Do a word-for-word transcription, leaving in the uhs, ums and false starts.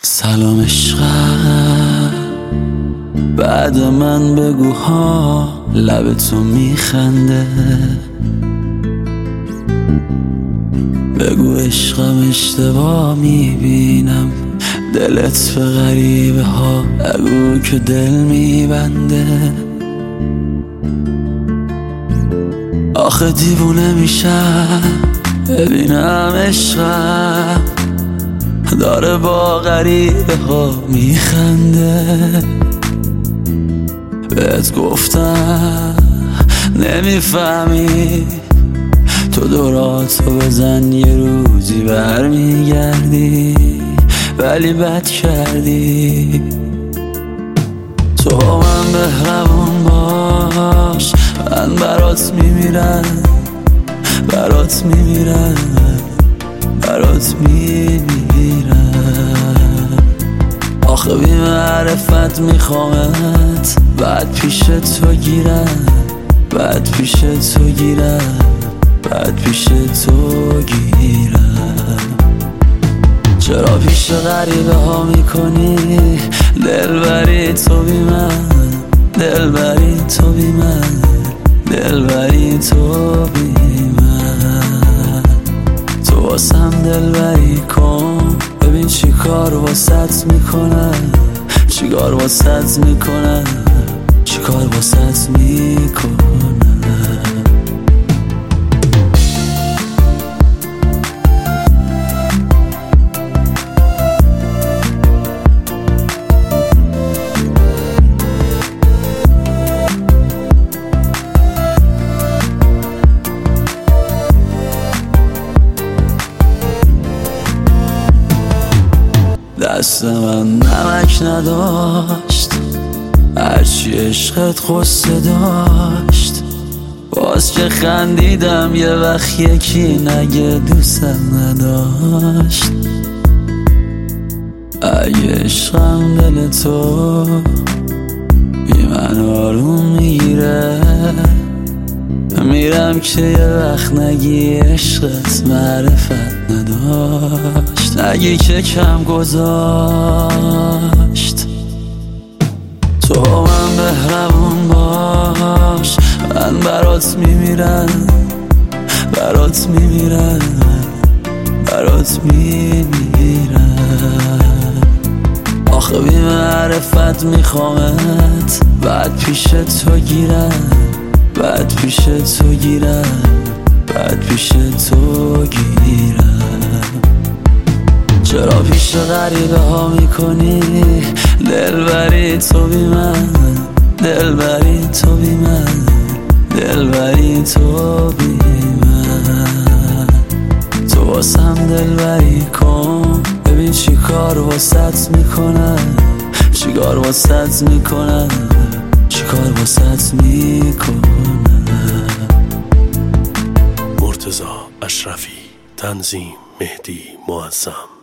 سلام عشقم، بعد من بگو ها لب تو میخنده. بگو عشقم اشتباه میبینم، دلت به غریبه ها بگو که دل میبنده. آخه دیوونه میشم ببینم عشقم داره با غریبه ها میخنده. بهت گفتم نمیفهمی، تو دوراتو بزن یه روزی برمیگردی، ولی بد کردی. تو با من مهربون باش، من برات میمیرم، برات میمیرم، برات میمیرم. آخه بی معرفت میخوامت، بعد پیش تو گیرم، بعد پیش تو گیرم، بعد پیش تو گیرم. چرا پیش غریبه ها میکنی دل بری تو بی من، دل بری تو بی من، دل بری تو بی من. تو واسم دل بری کن، ببین چی کار واسط میکنم، چی کار واسط میکنم، چی کار واسط میکنم. دست من نمک نداشت، هرچی عشقت قصه داشت. باز که خندیدم یه وقت یکی نگه دوستم نداشت. اگه عشقم دل تو بی من آروم میگیره، میرم که یه وقت نگی عشقت معرفت نداشت، نگی که کم گذاشت. تو با من مهربون باش، من برات میمیرم، برات میمیرم، برات میمیرم. آخه بی معرفت میخوامت، بعد پیش تو گیرم، بعد پیش تو گیرم، بعد پیش تو گیرم. چرا پیش غریبه ها میکنی دل بری تو بی من، دل بری تو بی من، دل بری تو بی من. تو واسم دل بری کن، ببین چی کار واسط میکنم، چی کار واسط میکنم، چی کار واسط میکنم. مرتضی اشرفی، تنظیم مهدی معظم.